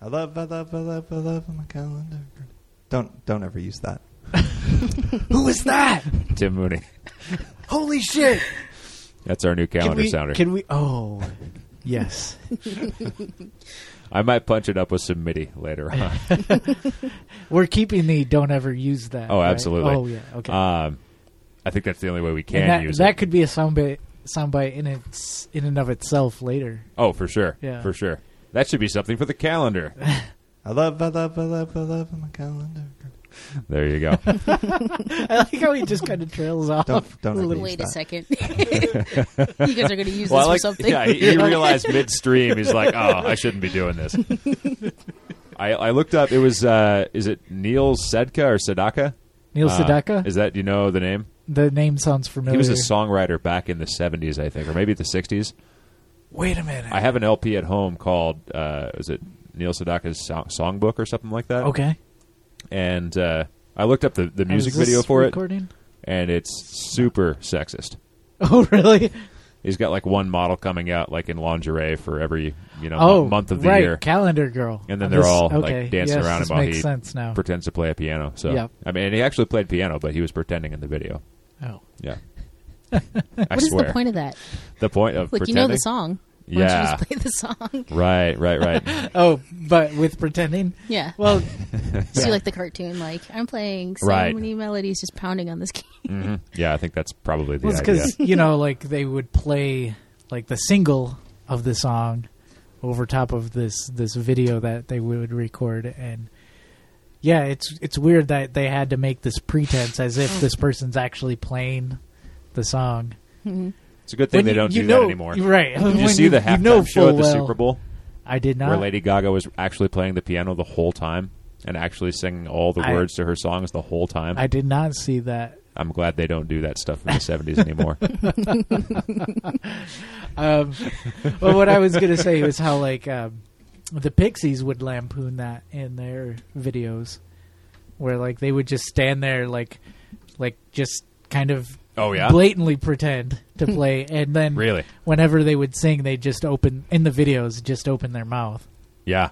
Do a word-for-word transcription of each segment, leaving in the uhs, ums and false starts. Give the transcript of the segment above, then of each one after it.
I love, I love, I love, I love my calendar. Don't, don't ever use that. Who is that? Tim Mooney. Holy shit! That's our new calendar can we, sounder. Can we? Oh, yes. I might punch it up with some MIDI later on. We're keeping the don't ever use that. Oh, right? absolutely. Oh, yeah. Okay. Um, I think that's the only way we can and that, use that it. could be a soundbite, soundbite in its in and of itself later. Oh, for sure. Yeah. For sure. That should be something for the calendar. I love, I love, I love, I love my calendar. There you go. I like how he just kind of trails off. Don't, don't ever Wait use a that. second. You guys are going to use well, this I like, for something. Yeah, he, he realized midstream. He's like, oh, I shouldn't be doing this. I, I looked up. It was, uh, is it Neil Sedka or Sedaka? Neil Uh, Sedaka? Is that, do you know the name? The name sounds familiar. He was a songwriter back in the seventies, I think, or maybe the sixties. Wait a minute. I have an L P at home called, uh, is it Neil Sedaka's song, Songbook or something like that? Okay. And uh, I looked up the, the music Is this video for recording? it, and it's super sexist. Oh, really? He's got like one model coming out like in lingerie for every you know Oh, m- month of the right. year, Calendar girl. and then On they're this- all okay. like dancing yes, around this him while makes he sense now. pretends to play a piano. So Yep. I mean, and he actually played piano, but he was pretending in the video. Oh. Yeah, I What is swear. the point of that? The point of Like, pretending. you know the song. Why Yeah. don't you just play the song? Right, right, right. Oh, but with pretending? Yeah. Well, So yeah. you like the cartoon, like, I'm playing so Right. many melodies just pounding on this key. hmm Yeah, I think that's probably the well, it's idea. because, you know, like they would play like the single of the song over top of this this video that they would record, and yeah, it's it's weird that they had to make this pretense as if this person's actually playing the song. It's a good thing When they you- don't you do know- that anymore. right. Did When you see you- the you halftime know show at full the well- Super Bowl I did not. where Lady Gaga was actually playing the piano the whole time and actually singing all the I- words to her songs the whole time? I did not see that. I'm glad they don't do that stuff in the seventies anymore. Um, well, what I was going to say was how like um, the Pixies would lampoon that in their videos, where like they would just stand there like, like just kind of Oh, yeah? blatantly pretend to play, and then Really? whenever they would sing, they just open in the videos, just open their mouth Yeah.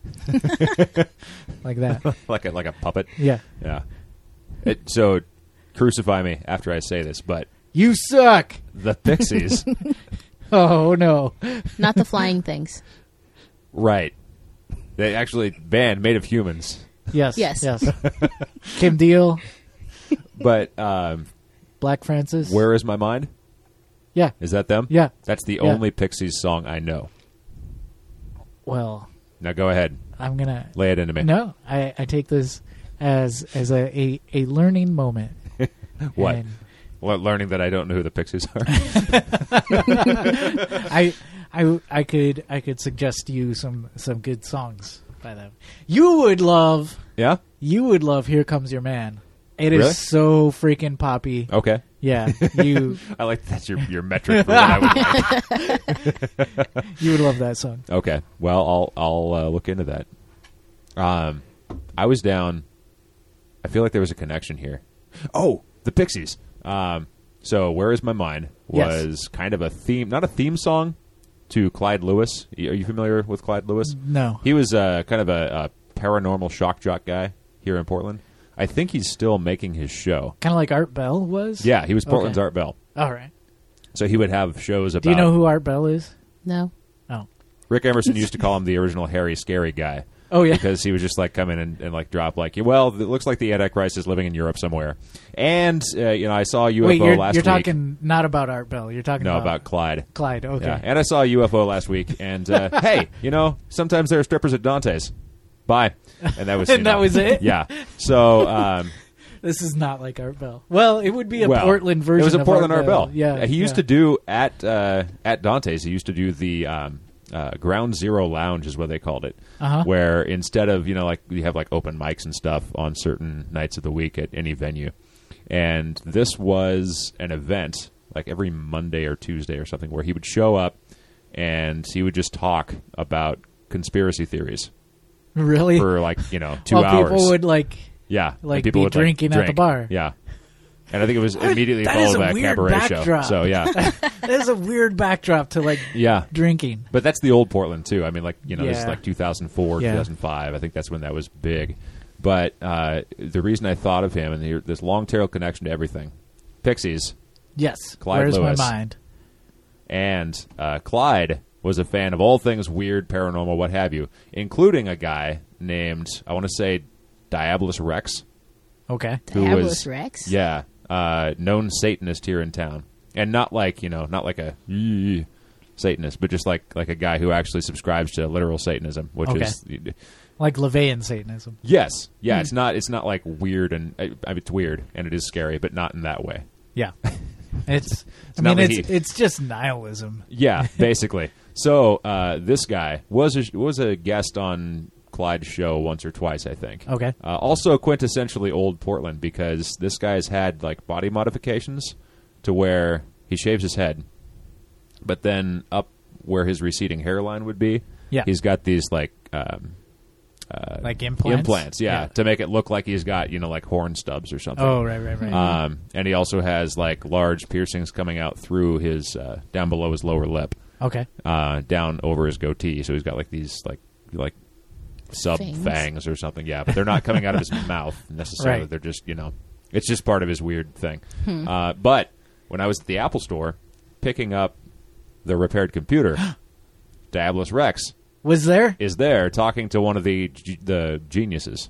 like that. like a like a puppet. Yeah, Yeah. It, so crucify me after I say this, but you suck. the Pixies, Oh no. Not the flying things. right? They actually band Made of Humans, Yes. Yes. Yes. Kim Deal, but um, Black Francis. Where Is My Mind? Yeah. Is that them? Yeah. That's the Yeah. only Pixies song I know. Well, Now go ahead, I'm gonna. lay it into me. No, I, I take this as as a, a, a learning moment. What? And Le- learning that I don't know who the Pixies are. I I I could I could suggest you some some good songs by them. You would love Yeah. you would love Here Comes Your Man. It is Really? so freaking poppy. Okay. Yeah, you I like that's your your metric for what I would like. you would love that song. Okay. Well, I'll I'll uh, look into that. Um, I was down. I feel like there was a connection here. Oh, the Pixies. Um, so Where Is My Mind Yes. was kind of a theme, not a theme song, to Clyde Lewis. Are you familiar with Clyde Lewis? No. He was uh, kind of a, a paranormal shock jock guy here in Portland. I think he's still making his show. Kind of like Art Bell was? Yeah, he was Portland's Okay. Art Bell. All right. So he would have shows about. Do you know who Art Bell is? No. Oh. Rick Emerson used to call him the original Harry Scary guy. Oh, yeah. Because he would just like come in and, and like drop like, well, it looks like the Antichrist is living in Europe somewhere. And uh, you know, I saw a U F O Wait, you're, last you're week. talking not about Art Bell. You're talking no, about, about Clyde. Clyde. Okay. Yeah, and I saw a U F O last week. And uh, hey, you know, sometimes there are strippers at Dante's. Bye. And that was you And that know, was it? Yeah. So um, This is not like Art Bell. Well, it would be a well, Portland version. It was a of Portland Art Art Bell. Yeah, he used yeah. to do at uh, at Dante's. He used to do the um, uh, Ground Zero Lounge, is what they called it. Uh-huh. Where instead of you know like you have like open mics and stuff on certain nights of the week at any venue, and this was an event like every Monday or Tuesday or something where he would show up and he would just talk about conspiracy theories Really? for like you know two While hours. people would like yeah, and like people be would, drinking at the drink. bar. Yeah. And I think it was immediately That is followed a by a weird cabaret backdrop. show. So yeah, That is a weird backdrop to like yeah. drinking. But that's the old Portland too. I mean, like you know, this is Yeah. like two thousand four, Yeah. two thousand five. I think that's when that was big. But uh, the reason I thought of him and the, this long tail connection to everything, Pixies, Yes. Clyde Where's Lewis. my mind? and uh, Clyde was a fan of all things weird, paranormal, what have you, including a guy named I want to say Diabolus Rex. Okay. Who Diabolus was- Rex? Yeah, uh, known Satanist here in town, and not like you know, not like a "Eee" Satanist, but just like like a guy who actually subscribes to literal Satanism, which Okay. is Like LaVeyan Satanism. yes, yeah. It's not it's not like weird and I, I mean, it's weird and it is scary, but not in that way. Yeah. It's, I not mean, what it's he- it's just nihilism. Yeah, basically. So uh, this guy was a, was a guest on Clyde's show once or twice, I think. Okay. Uh, also quintessentially old Portland because this guy's had like body modifications to where he shaves his head, but then up where his receding hairline would be, Yeah. he's got these like um, uh, Like implants? implants, yeah, Yeah. to make it look like he's got you know like horn stubs or something. Oh, right, right, right. Um, and he also has like large piercings coming out through his uh, down below his lower lip, okay. uh, down over his goatee. So he's got like these like like sub Fangs? fangs or something. Yeah, but they're not coming out of his mouth necessarily. Right. They're just you know, it's just part of his weird thing. Uh, but when I was at the Apple store picking up the repaired computer, Diabolus Rex Was there? is there talking to one of the g- the geniuses.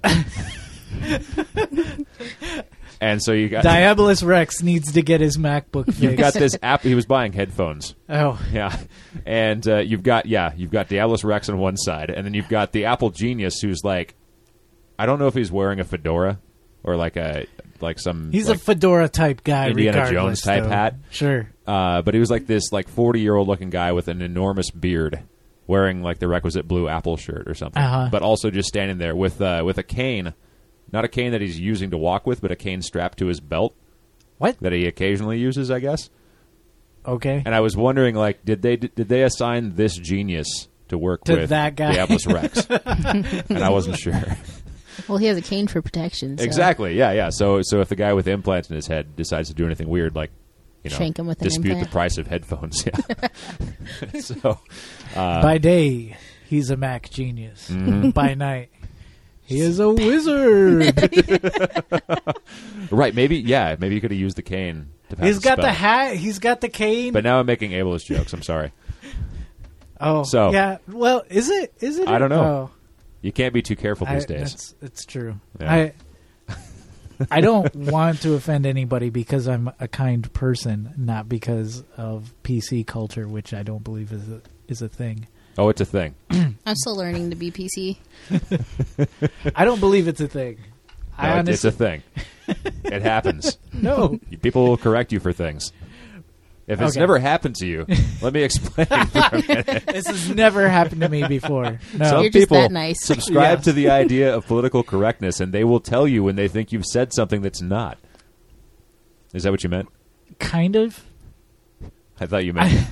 And so you got Diabolus Rex needs to get his MacBook fixed. you've got this app. He was buying headphones. Oh, Yeah, and uh, you've got yeah, you've got Diabolus Rex on one side, and then you've got the Apple genius who's like, I don't know if he's wearing a fedora or like a like some he's like, a fedora type guy. Indiana regardless, Jones type though. hat. Sure. uh, but he was like this like forty year old looking guy with an enormous beard, wearing like the requisite blue Apple shirt or something, Uh-huh. but also just standing there with uh, with a cane, not a cane that he's using to walk with, but a cane strapped to his belt What? that he occasionally uses, I guess. Okay. And I was wondering, like, did they did they assign this genius to work To with that guy? Diabolus Rex? And I wasn't sure. Well, he has a cane for protection. So. Exactly. Yeah, yeah. So, so if the guy with implants in his head decides to do anything weird, like, you know, Shank him with an dispute implant. the price of headphones, yeah. so, uh, By day, he's a Mac genius. Mm-hmm. By night, he is a wizard. right? Maybe, yeah. Maybe you could have used the cane to pass He's the got the spell. hat. He's got the cane. But now I'm making ableist jokes. I'm sorry. oh, so- yeah. Well, is it? Is it? I don't know. Oh, You can't be too careful I, these days. It's, it's true. Yeah. I I don't want to offend anybody because I'm a kind person, not because of P C culture, which I don't believe is a, is a thing. Oh, it's a thing. I'm still learning to be P C. I don't believe it's a thing. No, I it- it's a honestly thing. It happens. no. People will correct you for things. If it's Okay. never happened to you, let me explain. For a minute. This has never happened to me before. No. Some You're just people that nice. subscribe Yeah. to the idea of political correctness, and they will tell you when they think you've said something that's not. Is that what you meant? Kind of. I thought you meant.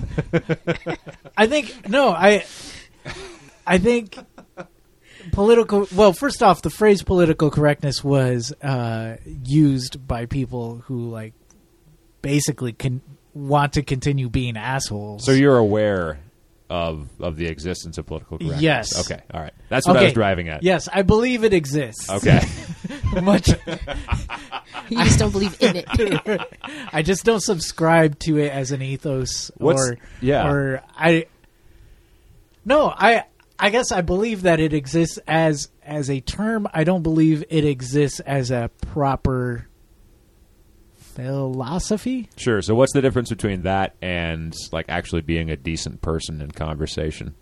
I think no. I I think political. Well, first off, the phrase "political correctness" was uh, used by people who like basically can want to continue being assholes. So you're aware of of the existence of political correctness? Yes. Okay. All right. That's what I Okay. was driving at. Yes, I believe it exists. Okay. Much. You just don't believe in it. I just don't subscribe to it as an ethos What's- or yeah. or I No, I I guess I believe that it exists as as a term. I don't believe it exists as a proper philosophy. Sure. So what's the difference between that and like actually being a decent person in conversation?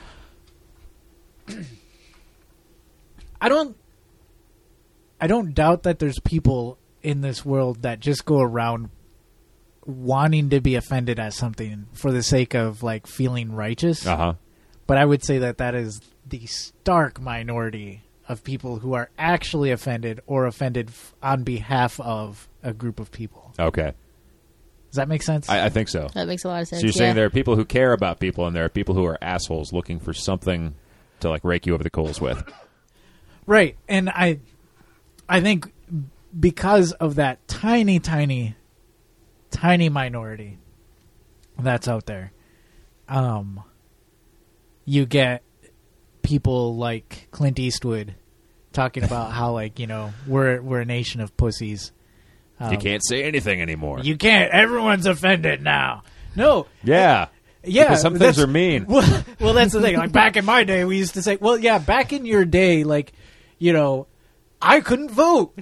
I don't I don't doubt that there's people in this world that just go around wanting to be offended at something for the sake of like feeling righteous. Uh huh. But I would say that that is the stark minority of people who are actually offended or offended f- on behalf of a group of people. Okay. Does that make sense? I, I think so. That makes a lot of sense. So you're yeah. saying there are people who care about people, and there are people who are assholes looking for something to like rake you over the coals with. right. And I I think because of that tiny, tiny, tiny minority that's out there, um, you get people like Clint Eastwood talking about how, like, you know, we're we're a nation of pussies. Um, you can't say anything anymore. You can't. Everyone's offended now. No. yeah. Yeah. Because some things that's- are mean. Well, well, that's the thing. Like, back in my day, we used to say, well, yeah, back in your day, like, you know, I couldn't vote.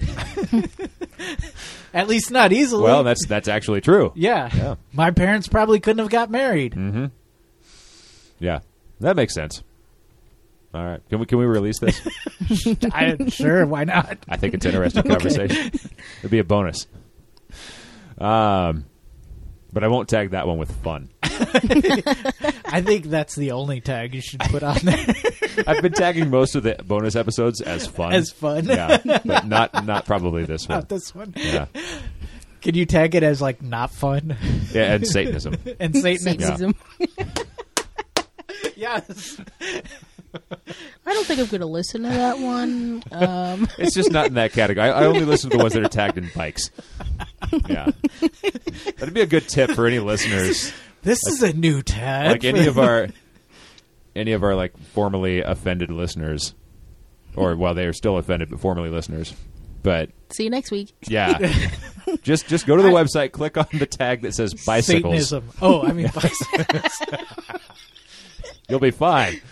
At least not easily. Well, that's that's actually true. yeah. Yeah. My parents probably couldn't have got married. Mm-hmm. Yeah. That makes sense. All right. Can we can we release this? I, sure, why not? I think it's an interesting conversation. It'd be a bonus. Um, but I won't tag that one with fun. I think that's the only tag you should put on there I've been tagging most of the bonus episodes as fun. as fun. Yeah, but not not probably this one. Not this one. Yeah, Can you tag it as, like, not fun? yeah, and Satanism. And Satanism. Satanism. Yes. I don't think I'm going to listen to that one. Um, It's just not in that category. I, I only listen to the ones that are tagged in bikes. Yeah, that'd be a good tip for any listeners. This is a new tag. Like any of our any of our like formerly offended listeners, or well, they are still offended but formerly listeners. But see you next week. yeah, just just go to the website, click on the tag that says bicycles. Satanism. Oh, I mean bicycles. You'll be fine.